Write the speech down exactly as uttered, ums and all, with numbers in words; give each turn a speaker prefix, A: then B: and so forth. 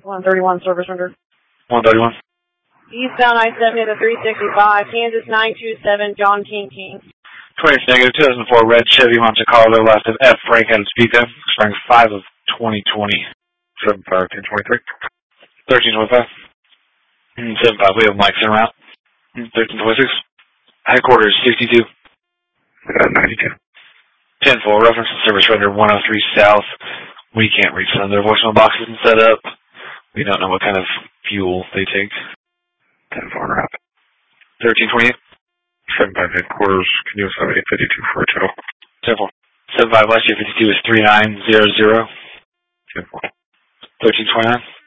A: one thirty-one, service rendered.
B: one thirty-one.
A: Eastbound I seventy to three sixty-five, Kansas nine two seven, John King King.
B: twenty-eight negative, two thousand four red Chevy Monte Carlo, last of F. Frank out of Speedco, expiring five of twenty twenty.
C: seven five, ten twenty-three.
B: thirteen twenty-five. seven five, we have Mike's en route. thirteen twenty-six. Headquarters, sixty-two.
C: Uh, ninety-two.
B: ten four, reference to service render one oh three South. We can't reach them. Their voicemail box isn't set up. We don't know what kind of fuel they take.
C: ten four, en route.
B: thirteen twenty-eight.
C: seven five, headquarters, can you assign eight fifty-two for a total?
B: ten four. seven five, last year fifty-two is three nine zero zero.
C: ten four.
B: thirteen twenty-nine.